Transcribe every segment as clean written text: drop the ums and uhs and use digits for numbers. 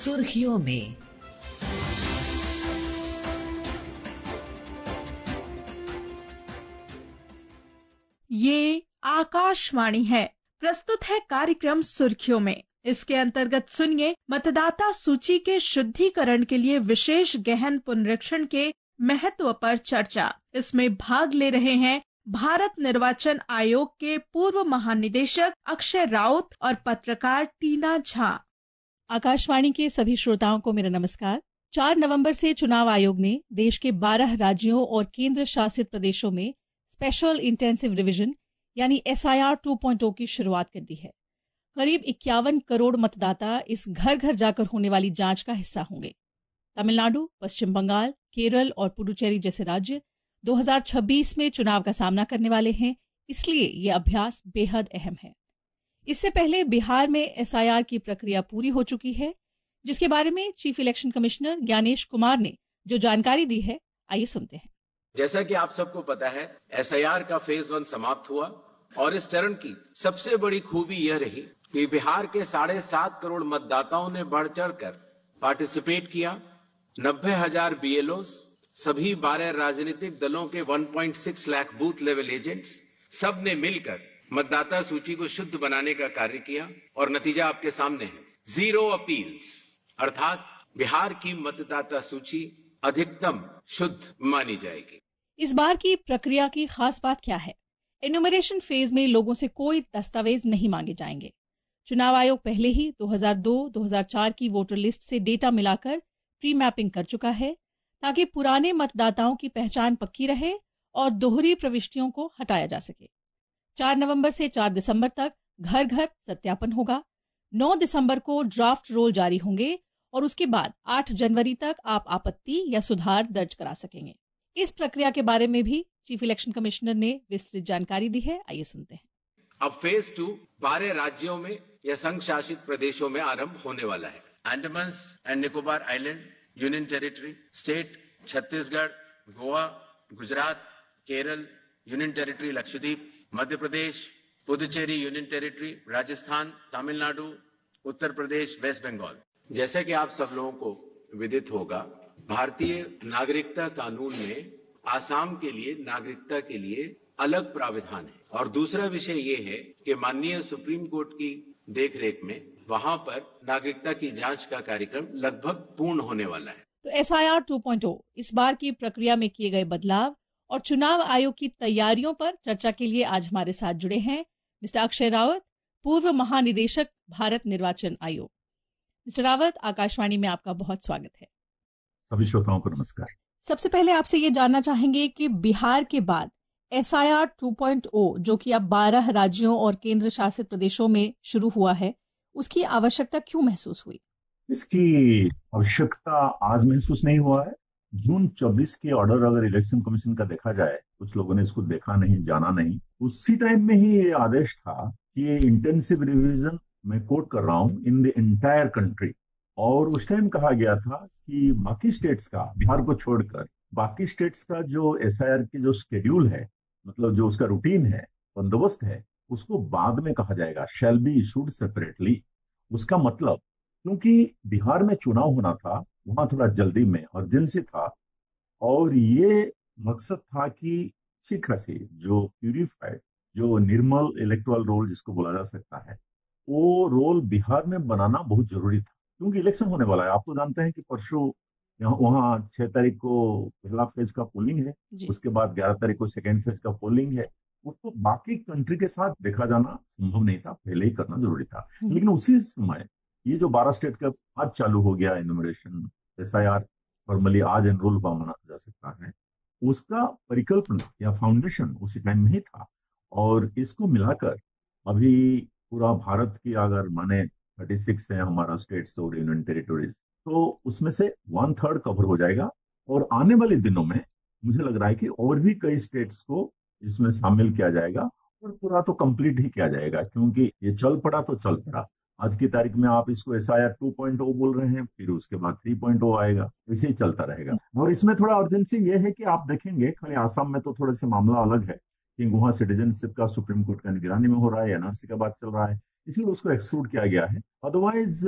सुर्खियों में। ये आकाशवाणी है। प्रस्तुत है कार्यक्रम सुर्खियों में। इसके अंतर्गत सुनिए मतदाता सूची के शुद्धिकरण के लिए विशेष गहन पुनरीक्षण के महत्व पर चर्चा। इसमें भाग ले रहे हैं भारत निर्वाचन आयोग के पूर्व महानिदेशक अक्षय राउत और पत्रकार टीना झा। आकाशवाणी के सभी श्रोताओं को मेरा नमस्कार। 4 नवंबर से चुनाव आयोग ने देश के 12 राज्यों और केंद्र शासित प्रदेशों में स्पेशल इंटेंसिव रिवीजन यानी SIR 2.0 की शुरुआत कर दी है। करीब 51 करोड़ मतदाता इस घर घर जाकर होने वाली जांच का हिस्सा होंगे। तमिलनाडु, पश्चिम बंगाल, केरल और पुडुचेरी जैसे राज्य 2026 में चुनाव का सामना करने वाले हैं, इसलिए ये अभ्यास बेहद अहम है। इससे पहले बिहार में SIR की प्रक्रिया पूरी हो चुकी है, जिसके बारे में chief election commissioner Gyanesh Kumar ने जो जानकारी दी है, आइए सुनते हैं। जैसा कि आप सबको पता है, SIR का फेज 1 समाप्त हुआ और इस चरण की सबसे बड़ी खूबी यह रही कि बिहार के 7.5 करोड़ मतदाताओं ने बढ़ चढ़कर पार्टिसिपेट किया। 90,000 BLOs, सभी 12 राजनीतिक दलों के 1.6 लाख बूथ लेवल एजेंट्स, सब ने मिलकर मतदाता सूची को शुद्ध बनाने का कार्य किया और नतीजा आपके सामने है। 0 अपील्स, अर्थात बिहार की मतदाता सूची अधिकतम शुद्ध मानी जाएगी। इस बार की प्रक्रिया की खास बात क्या है? एन्यूमरेशन फेज में लोगों से कोई दस्तावेज नहीं मांगे जाएंगे। चुनाव आयोग पहले ही 2002-2004 की वोटर लिस्ट से डेटा मिलाकर प्री मैपिंग कर चुका है, ताकि पुराने मतदाताओं की पहचान पक्की रहे और दोहरी प्रविष्टियों को हटाया जा सके। 4 नवंबर से 4 दिसंबर तक घर घर सत्यापन होगा। 9 दिसंबर को ड्राफ्ट रोल जारी होंगे और उसके बाद 8 जनवरी तक आप आपत्ति या सुधार दर्ज करा सकेंगे। इस प्रक्रिया के बारे में भी चीफ इलेक्शन कमिश्नर ने विस्तृत जानकारी दी है, आइए सुनते हैं। अब फेज 2 12 राज्यों में या संघ शासित प्रदेशों में आरंभ होने वाला है। Andaman and Nicobar island union territory, state Chhattisgarh, Goa, Gujarat, Kerala union territory Lakshadweep, Madhya Pradesh, Puducherry union territory, Rajasthan, Tamil Nadu, Uttar Pradesh, West Bengal. जैसे कि आप सब लोगों को विदित होगा, भारतीय नागरिकता कानून में आसाम के लिए नागरिकता के लिए अलग प्राविधान है और दूसरा विषय ये है कि माननीय सुप्रीम कोर्ट की देखरेख में वहां पर नागरिकता की जांच का कार्यक्रम लगभग पूर्ण होने वाला है। तो SIR 2.0 इस बार की प्रक्रिया में किए गए बदलाव और चुनाव आयोग की तैयारियों पर चर्चा के लिए आज हमारे साथ जुड़े हैं मिस्टर अक्षय रावत, पूर्व महानिदेशक भारत निर्वाचन आयोग। मिस्टर रावत, आकाशवाणी में आपका बहुत स्वागत है। सभी श्रोताओं को नमस्कार। सबसे पहले आपसे ये जानना चाहेंगे कि बिहार के बाद SIR 2.0 जो कि अब 12 राज्यों और केंद्र शासित प्रदेशों में शुरू हुआ है, उसकी आवश्यकता क्यों महसूस हुई? इसकी आवश्यकता आज महसूस नहीं हुआ है। जून 24 के ऑर्डर अगर इलेक्शन कमीशन का देखा जाए, कुछ लोगों ने इसको देखा नहीं, जाना नहीं, उसी टाइम में ही ये आदेश था कि ये इंटेंसिव रिवीजन, मैं कोट कर रहा हूं, इन द एंटायर कंट्री। और उस टाइम कहा गया था कि बाकी स्टेट्स का, बिहार को छोड़कर बाकी स्टेट्स का जो SIR की जो शेड्यूल है, मतलब जो उसका रूटीन है, बंदोबस्त है, उसको बाद में कहा जाएगा, शैल बी इशूड सेपरेटली। उसका मतलब, क्योंकि बिहार में चुनाव होना था, वहां थोड़ा जल्दी में अर्जेंसी था और ये मकसद था कि शीघ्र से जो प्यूरिफाइड, जो निर्मल इलेक्टोरल रोल जिसको बोला जा सकता है, वो रोल बिहार में बनाना बहुत जरूरी था, क्योंकि इलेक्शन होने वाला है। आप तो जानते हैं कि परसों वहाँ 6 तारीख को पहला फेज का पोलिंग है, उसके बाद 11 तारीख को सेकेंड फेज का पोलिंग है। उसको बाकी कंट्री के साथ देखा जाना संभव नहीं था, पहले ही करना जरूरी था। लेकिन उसी समय ये जो 12 स्टेट का आज चालू हो गया एनुमरेशन, SIR फॉर्मली आज एनरोल हुआ माना जा सकता है, उसका परिकल्पना या फाउंडेशन उसी टाइम में ही था। और इसको मिलाकर अभी पूरा भारत की अगर माने 36 है हमारा स्टेट्स और यूनियन टेरिटोरीज, तो उसमें से 1/3 कवर हो जाएगा। और आने वाले दिनों में मुझे लग रहा है कि और भी कई स्टेट्स को इसमें शामिल किया जाएगा और पूरा तो कंप्लीट ही किया जाएगा, क्योंकि ये चल पड़ा तो चल पड़ा। आज की तारीख में आप इसको SIR 2.0 बोल रहे हैं, फिर उसके बाद 3.0 आएगा, ऐसे ही चलता रहेगा। और इसमें थोड़ा अर्जेंसी ये है कि आप देखेंगे, खाली आसाम में तो थोड़ा सा मामला अलग है कि वहाँ सिटीजनशिप का सुप्रीम कोर्ट का निगरानी में हो रहा है, NRC का बात चल रहा है, इसलिए उसको एक्सक्लूड किया गया है। अदरवाइज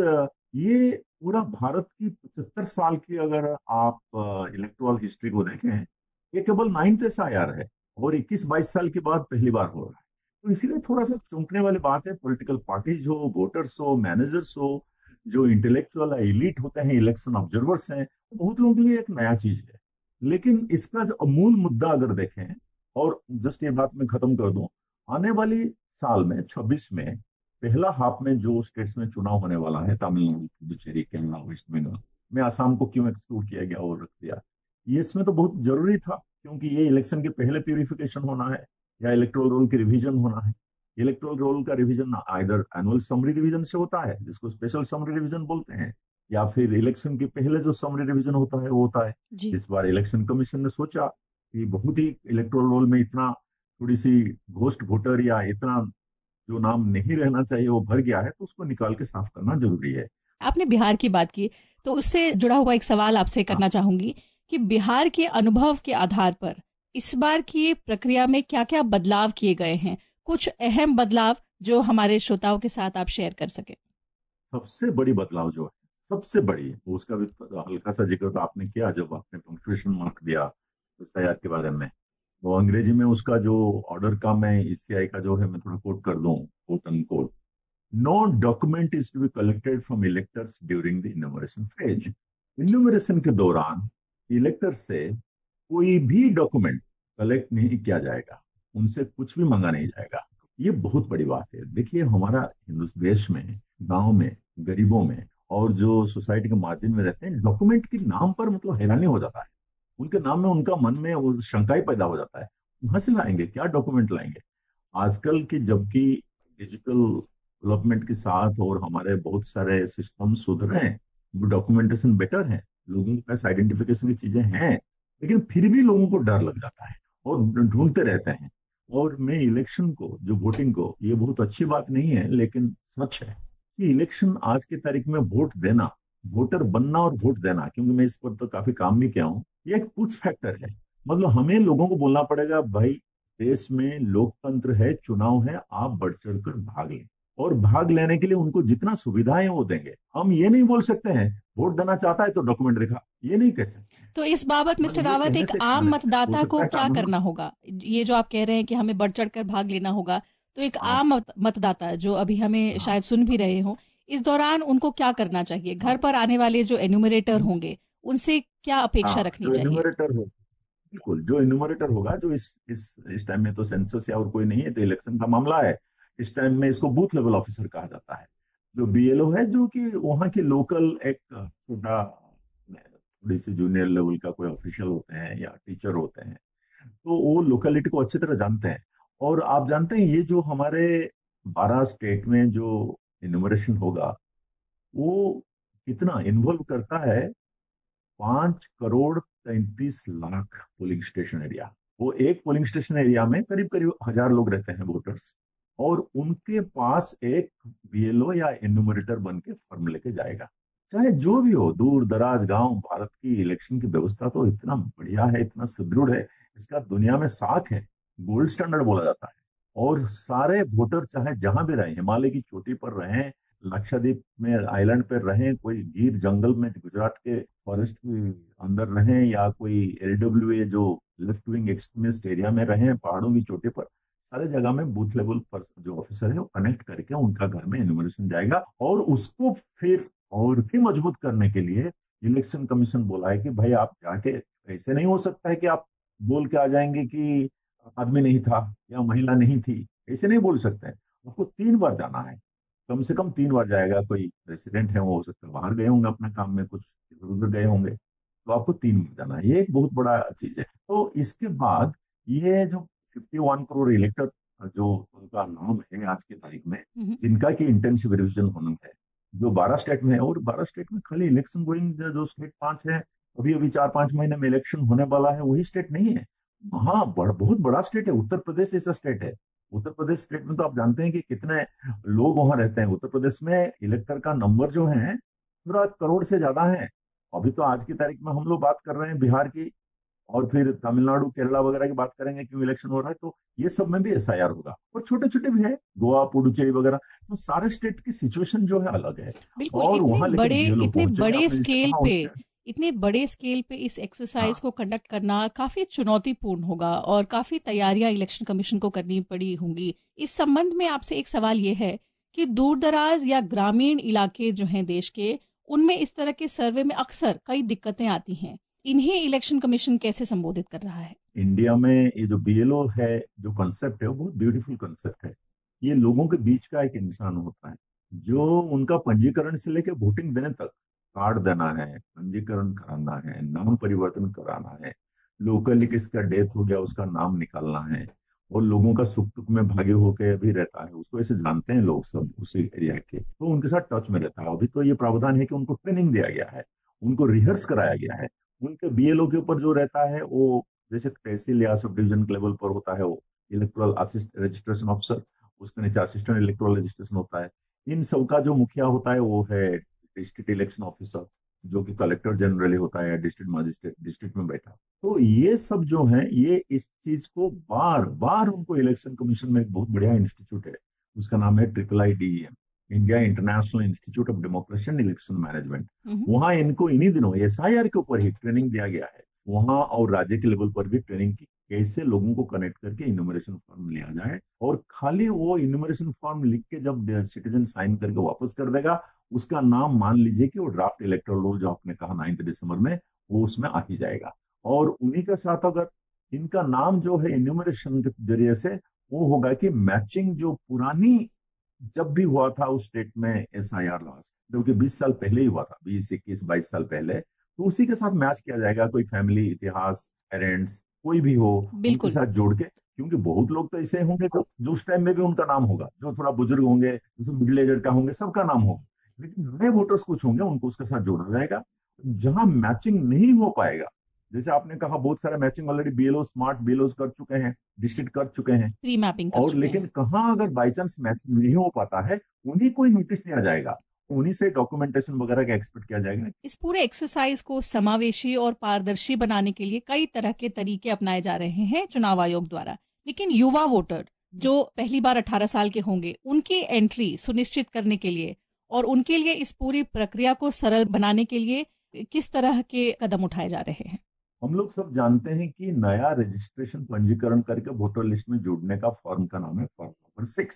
ये पूरा भारत की 75 साल की अगर आप इलेक्टोरल हिस्ट्री को देखें, ये केवल 9th SIR है और 21-22 साल के बाद पहली बार हो रहा है। तो इसीलिए थोड़ा सा चौंकने वाली बात है। पॉलिटिकल पार्टीज हो, वोटर्स हो, मैनेजर्स हो, जो इंटेलेक्चुअल एलिट होते हैं, इलेक्शन ऑब्जर्वर्स हैं, बहुत लोगों के लिए एक नया चीज है। लेकिन इसका जो मूल मुद्दा अगर देखें, और जस्ट ये बात मैं खत्म कर दूं, आने वाली साल में 26 में पहला हाफ में जो स्टेट्स में चुनाव होने वाला है, तमिलनाडु, पुदुचेरी, केरला, वेस्ट बंगाल में, आसाम को क्यों एक्सक्लूड किया गया और रख दिया, ये इसमें तो बहुत जरूरी था, क्योंकि ये इलेक्शन के पहले प्यूरिफिकेशन होना है या इलेक्टोरल रोल की रिवीजन होना है। इलेक्टोरल रोल का revision either annual summary revision से होता है, जिसको स्पेशल समरी रिवीजन बोलते हैं, या फिर इलेक्शन के पहले जो समरी रिवीजन होता है वो होता है। जी। इस बार इलेक्शन कमीशन ने सोचा कि बहुत ही इलेक्टोरल रोल में इतना थोड़ी सी घोस्ट वोटर या इतना जो नाम नहीं रहना चाहिए वो भर गया है, तो उसको निकाल के साफ करना जरूरी है। आपने बिहार की बात की, तो उससे जुड़ा हुआ एक सवाल आपसे करना चाहूंगी कि बिहार के अनुभव के आधार पर इस बार की प्रक्रिया में क्या क्या बदलाव किए गए हैं, कुछ अहम बदलाव जो हमारे श्रोताओं के साथ आप शेयर कर सके। सबसे बड़ी बदलाव जो है, सबसे बड़ी, उसका भी हल्का सा जिक्र तो आपने किया जब आपने पंक्चुएशन मार्क दिया SIR के बारे में। वो अंग्रेजी में उसका जो ऑर्डर का, मैं ECI का जो है मैं थोड़ा कोट कर दूं, quote unquote: No document is to be collected from electors during the enumeration phase. Enumeration के दौरान इलेक्टर से कोई भी डॉक्यूमेंट कलेक्ट नहीं किया जाएगा, उनसे कुछ भी मांगा नहीं जाएगा। ये बहुत बड़ी बात है। देखिए, हमारा हिंदुस्तान देश में, गांव में, गरीबों में और जो सोसाइटी के मार्जिन में रहते हैं, डॉक्यूमेंट के नाम पर मतलब हैरानी हो जाता है। उनके नाम में उनका मन में वो शंका ही पैदा हो जाता है, कहाँ से लाएंगे, क्या डॉक्यूमेंट लाएंगे। आजकल की जबकि डिजिटल डेवलपमेंट के साथ और हमारे बहुत सारे सिस्टम सुधर रहे हैं, डॉक्यूमेंटेशन बेटर है, लोगों के पास आइडेंटिफिकेशन की चीजें हैं, लेकिन फिर भी लोगों को डर लग जाता है और ढूंढते रहते हैं। और मैं इलेक्शन को, जो वोटिंग को, ये बहुत अच्छी बात नहीं है लेकिन सच है कि इलेक्शन आज की तारीख में वोट देना, वोटर बनना और वोट देना, क्योंकि मैं इस पर तो काफी काम भी किया हूँ, ये एक पुश फैक्टर है। मतलब हमें लोगों को बोलना पड़ेगा, भाई देश में लोकतंत्र है, चुनाव है, आप बढ़ चढ़ कर भाग लें, और भाग लेने के लिए उनको जितना सुविधाएं वो देंगे। हम ये नहीं बोल सकते हैं वोट देना चाहता है तो डॉक्यूमेंट दिखा, ये नहीं कह सकते। तो इस बाबत मिस्टर मतलब ये रावत, कहने एक से आम हो मतदाता को सकता है क्या कानून। करना होगा? ये जो आप कह रहे हैं कि हमें बढ़ चढ़ कर भाग लेना होगा, तो एक हाँ, आम मतदाता जो अभी हमें हाँ, शायद सुन भी रहे हो, इस दौरान उनको क्या करना चाहिए? हाँ, घर पर आने वाले जो एन्यूमरेटर होंगे उनसे क्या अपेक्षा हाँ, रखनी जो चाहिए? इन्यूमरेटर हो, बिल्कुल, जो इन्यूमरेटर होगा, जो इस टाइम में तो सेंसस या और कोई नहीं है, तो इलेक्शन का मामला है। इस टाइम में इसको बूथ लेवल ऑफिसर कहा जाता है। जो BLO है, जो कि वहाँ की लोकल एक छोटा, थोड़ी सी जूनियर लेवल का कोई ऑफिशियल होते हैं या टीचर होते हैं, तो वो लोकेलिटी को अच्छी तरह जानते हैं। और आप जानते हैं, ये जो हमारे 12 स्टेट में जो इन्यूमरेशन होगा, वो कितना इन्वॉल्व करता है, 5 crore 33 lakh polling station area. वो एक पोलिंग स्टेशन एरिया में करीब करीब 1,000 लोग रहते हैं, वोटर्स, और उनके पास एक BLO या एन्यूमरेटर बन के फॉर्म लेके जाएगा। चाहे जो भी हो, दूर दराज गांव, भारत की इलेक्शन की व्यवस्था तो इतना बढ़िया है, इतना सुदृढ़ है, इसका दुनिया में साख है, गोल्ड स्टैंडर्ड बोला जाता है। और सारे वोटर चाहे जहां भी रहें, हिमालय की चोटी पर रहें, लक्षद्वीप में आइलैंड पर रहें, कोई गिर जंगल में गुजरात के फॉरेस्ट के अंदर रहें, या कोई LWA जो लेफ्ट विंग एक्सट्रीमिस्ट एरिया में रहें, पहाड़ों की चोटी पर, सारे जगह में बूथ लेवल पर जो ऑफिसर है वो कनेक्ट करके उनका घर में इन्यूमरेशन जाएगा। और उसको फिर और भी मजबूत करने के लिए इलेक्शन कमीशन बोला है कि भाई आप जाके, ऐसे नहीं हो सकता है कि आप बोल के आ जाएंगे कि आदमी नहीं था या महिला नहीं थी, ऐसे नहीं बोल सकते हैं। आपको 3 बार जाना है, कम से कम 3 बार जाएगा। कोई रेसिडेंट है, वो हो सकता है बाहर गए होंगे अपने काम में, कुछ इधर उधर गए होंगे, तो आपको 3 बार जाना है। ये एक बहुत बड़ा चीज है। तो इसके बाद ये जो 51 करोड़ इलेक्टर जो उनका नाम है आज की तारीख में, हम्म। जिनका की इंटेंसिव रिविजन होना है, जो 12 स्टेट में है, और 12 स्टेट में खाली इलेक्शन गोइंग जो स्टेट 5 है, अभी अभी 4-5 महीने में इलेक्शन होने वाला है, वही स्टेट नहीं है। हाँ, बहुत बड़ा स्टेट है। उत्तर प्रदेश ऐसा स्टेट है। उत्तर प्रदेश स्टेट में तो आप जानते हैं कि कितने लोग वहां रहते हैं। उत्तर प्रदेश में इलेक्टर का नंबर जो है 15 करोड़ से ज्यादा है। अभी तो आज की तारीख में हम लोग बात कर रहे हैं बिहार की, और फिर तमिलनाडु केरला वगैरह की बात करेंगे क्यों इलेक्शन हो रहा है, तो ये सब में भी SIR होगा। और छोटे छोटे भी है, गोवा, पुडुचेरी वगैरह, तो सारे स्टेट की सिचुएशन जो है अलग है। बिल्कुल। और वहां लेकिन BLO इतने पहुंचे, बड़े आपने जिसे स्केल कहा पे उनके, इतने बड़े स्केल पे इस एक्सरसाइज हाँ को कंडक्ट करना काफी चुनौतीपूर्ण होगा और काफी तैयारियां इलेक्शन कमीशन को करनी पड़ी होंगी। इस संबंध में आपसे एक सवाल ये है कि दूर दराज या ग्रामीण इलाके जो हैं देश के, उनमें इस तरह के सर्वे में अक्सर कई दिक्कतें आती हैं। इन्हें इलेक्शन कमीशन कैसे संबोधित कर रहा है? इंडिया में ये जो BLO है, जो कंसेप्ट है, वो बहुत ब्यूटीफुल कंसेप्ट है। ये लोगों के बीच का एक इंसान होता है जो उनका पंजीकरण से लेकर वोटिंग देने तक, कार्ड देना है, पंजीकरण कराना है, नाम परिवर्तन कराना है, लोकली किसका डेथ हो गया उसका नाम निकालना है, और लोगों का सुख दुख में भागी होकर भी रहता है, उसको ऐसे जानते हैं लोग सब उसी एरिया के, तो उनके साथ टच में रहता है। अभी तो ये प्रावधान है कि उनको ट्रेनिंग दिया गया है, उनको रिहर्स कराया गया है। उनके BLO के ऊपर जो रहता है वो जैसे तहसील या सब डिवीजन के लेवल पर होता है, वो इलेक्टोरल रजिस्ट्रेशन ऑफिसर, उसके नीचे असिस्टेंट इलेक्टोरल रजिस्ट्रेशन होता है। इन सब का जो मुखिया होता है वो है डिस्ट्रिक्ट इलेक्शन ऑफिसर, जो कि कलेक्टर जनरली होता है, डिस्ट्रिक्ट मजिस्ट्रेट डिस्ट्रिक्ट में बैठा। तो ये सब जो है, ये इस चीज को बार बार उनको इलेक्शन कमीशन में एक बहुत बढ़िया इंस्टीट्यूट है, उसका नाम है IIIDEM, India international institute of democracy and election management. वहां इनको इन्हीं दिनों SIR के ऊपर ही ट्रेनिंग दिया गया है, वहां और राज्य के लेवल पर भी ट्रेनिंग की, कैसे लोगों को कनेक्ट करके इन्यूमरेशन फॉर्म लिया जाए। और खाली वो इन्यूमरेशन फॉर्म लिख के जब सिटीजन साइन करके वापस कर देगा, उसका नाम मान लीजिए कि वो ड्राफ्ट इलेक्टोरल रोल जो आपने कहा 9 दिसंबर में, वो उसमें आ ही जाएगा। और उन्हीं के साथ अगर इनका नाम जो है इन्यूमरेशन के जरिए से, वो होगा कि मैचिंग जो पुरानी जब भी हुआ था उस स्टेट में SIR लास्ट, जो कि 20 साल पहले ही हुआ था, 20, 21, 22 साल पहले, तो उसी के साथ मैच किया जाएगा। कोई फैमिली इतिहास, पेरेंट्स कोई भी हो, उनके साथ जोड़ के, क्योंकि बहुत लोग तो ऐसे होंगे जो उस टाइम में भी उनका नाम होगा, जो थोड़ा बुजुर्ग होंगे, जैसे मिडिल एजड का होंगे, सबका नाम होगा, लेकिन नए वोटर्स कुछ होंगे, उनको उसके साथ जोड़ा जाएगा। जहां मैचिंग नहीं हो पाएगा, जैसे आपने कहा बहुत सारे matching already BLO smart BLOs कर चुके हैं, डिस्ट्रिक्ट कर चुके हैं, प्री मैपिंग कर और चुके लेकिन हैं। कहाँ अगर बाई चांस मैचिंग नहीं हो पाता है, उन्हीं को ही नोटिस दिया जाएगा, उन्हीं से डॉक्यूमेंटेशन वगैरह का एक्सपेक्ट किया जाएगा। इस पूरे एक्सरसाइज को समावेशी और पारदर्शी बनाने के लिए कई तरह के तरीके अपनाए जा रहे हैं चुनाव आयोग द्वारा, लेकिन युवा वोटर जो पहली बार 18 साल के होंगे, उनकी एंट्री सुनिश्चित करने के लिए और उनके लिए इस पूरी प्रक्रिया को सरल बनाने के लिए किस तरह के कदम उठाए जा रहे हैं? हम लोग सब जानते हैं कि नया रजिस्ट्रेशन पंजीकरण करके वोटर लिस्ट में जुड़ने का फॉर्म का नाम है फॉर्म नंबर 6।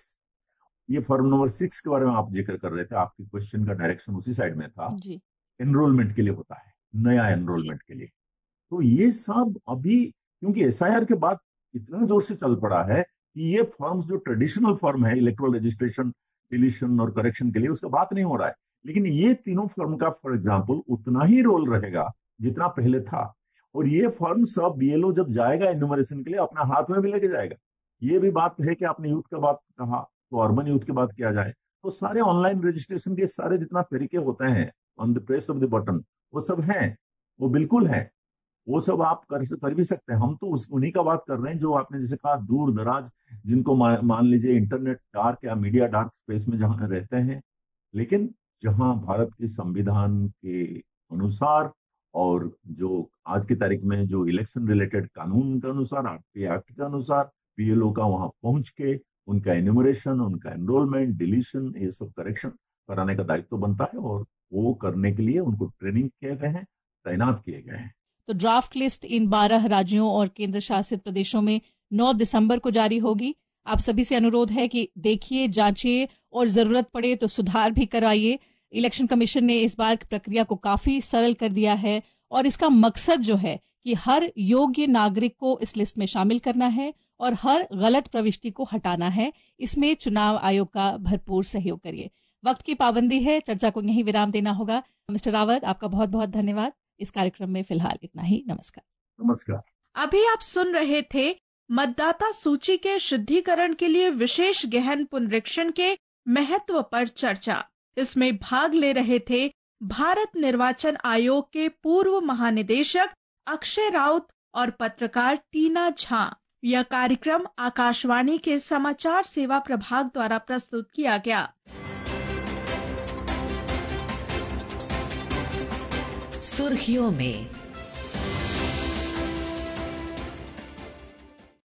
ये फॉर्म नंबर 6 के बारे में आप जिक्र कर रहे थे, आपके क्वेश्चन का डायरेक्शन उसी साइड में था जी। एनरोलमेंट के लिए होता है, नया एनरोलमेंट के लिए। तो ये सब अभी क्योंकि SIR के बाद इतना जोर से चल पड़ा है कि ये फॉर्म्स जो ट्रेडिशनल फॉर्म है इलेक्ट्रल रजिस्ट्रेशन, डिलीशन और करेक्शन के लिए, उसका बात नहीं हो रहा है, लेकिन ये तीनों फॉर्म का फॉर एग्जाम्पल उतना ही रोल रहेगा जितना पहले था। और ये फॉर्म सब BLO जब जाएगा इन्यूमरेशन के लिए, अपना हाथ में भी लेके जाएगा। ये भी बात है कि आपने यूथ का बात कहा, तो अर्बन यूथ की बात किया जाए तो सारे ऑनलाइन रजिस्ट्रेशन के सारे जितना तरीके होते हैं on the press of the button, वो सब हैं, वो बिल्कुल है, वो सब आप कर भी सकते हैं। हम तो उन्हीं का बात कर रहे हैं जो आपने जैसे कहा दूर दराज, जिनको मान लीजिए इंटरनेट डार्क या मीडिया डार्क स्पेस में जहां रहते हैं, लेकिन जहां भारत के संविधान के अनुसार और जो आज की तारीख में जो इलेक्शन रिलेटेड कानून के अनुसार, RP एक्ट के अनुसार BLO का वहां पहुंच के उनका एन्यूमरेशन, उनका एनरोलमेंट, डिलीशन, ये सब करेक्शन कराने का दायित्व बनता है, और वो करने के लिए उनको ट्रेनिंग किए गए हैं, तैनात किए गए हैं। तो ड्राफ्ट लिस्ट इन 12 राज्यों और केंद्र शासित प्रदेशों में 9 दिसंबर को जारी होगी। आप सभी से अनुरोध है कि देखिए, जांचिए और जरूरत पड़े तो सुधार भी करवाइए। इलेक्शन कमीशन ने इस बार प्रक्रिया को काफी सरल कर दिया है और इसका मकसद जो है कि हर योग्य नागरिक को इस लिस्ट में शामिल करना है और हर गलत प्रविष्टि को हटाना है। इसमें चुनाव आयोग का भरपूर सहयोग करिए। वक्त की पाबंदी है, चर्चा को यहीं विराम देना होगा। मिस्टर रावत, आपका बहुत बहुत धन्यवाद। इस कार्यक्रम में फिलहाल इतना ही। नमस्कार। नमस्कार। अभी आप सुन रहे थे मतदाता सूची के शुद्धिकरण के लिए विशेष गहन पुनरीक्षण के महत्व पर चर्चा। इसमें भाग ले रहे थे भारत निर्वाचन आयोग के पूर्व महानिदेशक अक्षय राउत और पत्रकार टीना झा। यह कार्यक्रम आकाशवाणी के समाचार सेवा प्रभाग द्वारा प्रस्तुत किया गया। सुर्खियों में